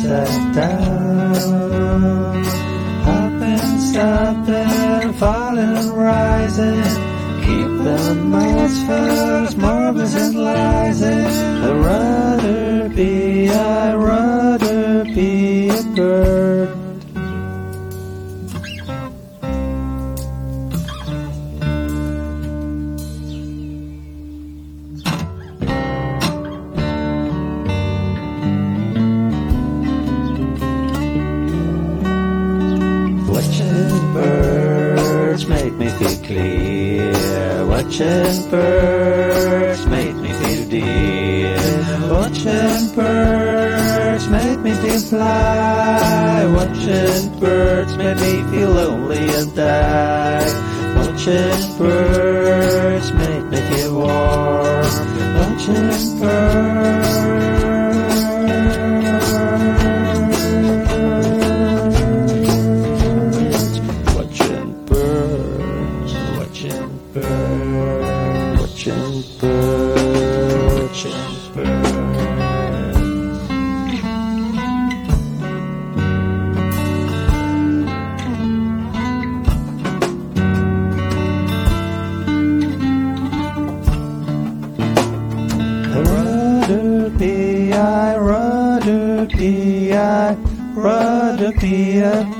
upside down. Hopping, stopping, falling and rising. Keep the miles first, marbles and lies. I'd rather be a bird. Watching birds make me feel clear. Watching birds make me feel dear. Watching birds make me feel fly. Watching birds make me feel lonely and die. Watching birds make me feel warm. Watching birds. Watching birds, watching birds. I'd rather be a